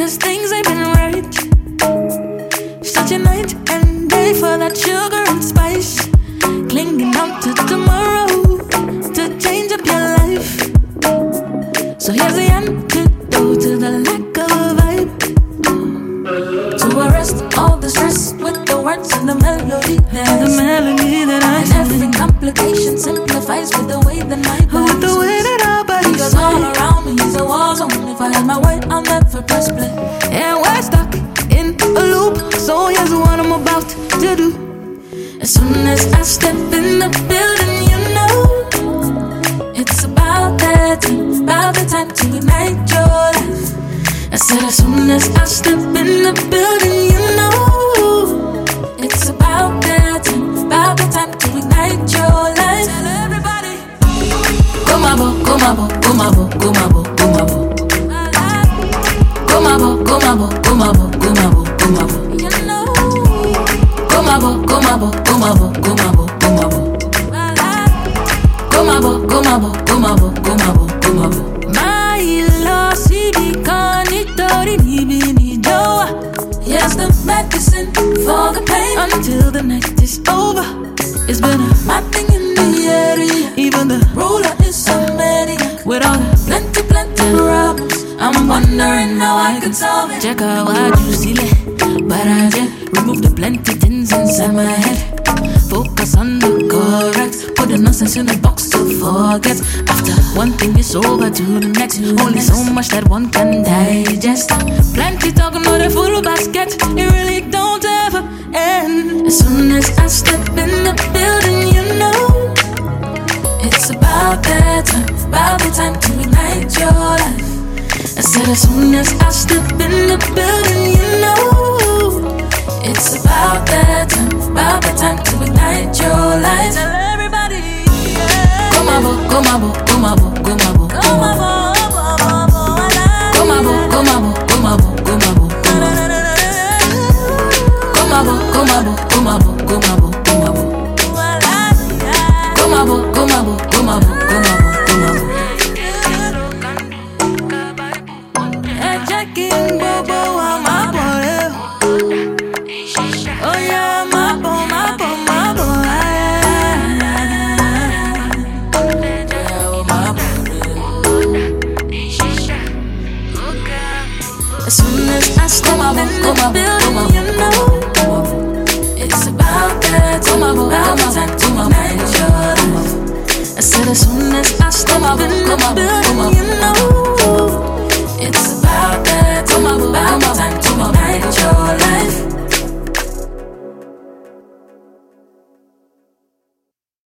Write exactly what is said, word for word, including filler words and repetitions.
cause things ain't been right. Such a night and day for that sugar and spice. Clinging on to tomorrow to change up your life. So here's the antidote to the lack of vibe. To arrest all the stress with the words and the melody. There's the melody that I and every complication simplifies with the way that my body with the way that our bodies goes all around me. He's a war zone. If I had my way, I'll never press play. And we're stuck in a loop. So here's what I'm about to do. As soon as I step in the building, you know it's about that time, about the time to ignite your life. I said as soon as I step in the building, you know it's about that time, about the time to ignite your life. Tell everybody, come on, come on, come on, come on, come on, come on, come on, come on, come on, come on. You know, come on, come on, come on, come on, come on. Come on, come on, come on, come on, come on. My loss, he can't here's the medicine for the pain until the night is over. It's been a mad thing in the area. Even the ruler is a maniac with all the plenty, plenty problems. I'm wondering how I can solve it. Check out what you see, but I just remove the plenty things inside my head. Focus on the correct. Put the nonsense in a box to forget. After one thing is over to the next. Only so much that one can digest. Plenty talking on a full basket. It really don't ever end. As soon as I step in the building, you know it's about that time, about the time to ignite your life. I said as soon as I step in the building, you know it's about that time, about the time to ignite your life. Tell everybody, yeah. Come on, come on, come on, come on, come on, come on, come on, come on, come on, come on, come on, come on, come on, come on, come on. As soon as I step in the building, you know it's about that time, about the time to ignite your life. I said as soon as I step in the building, you know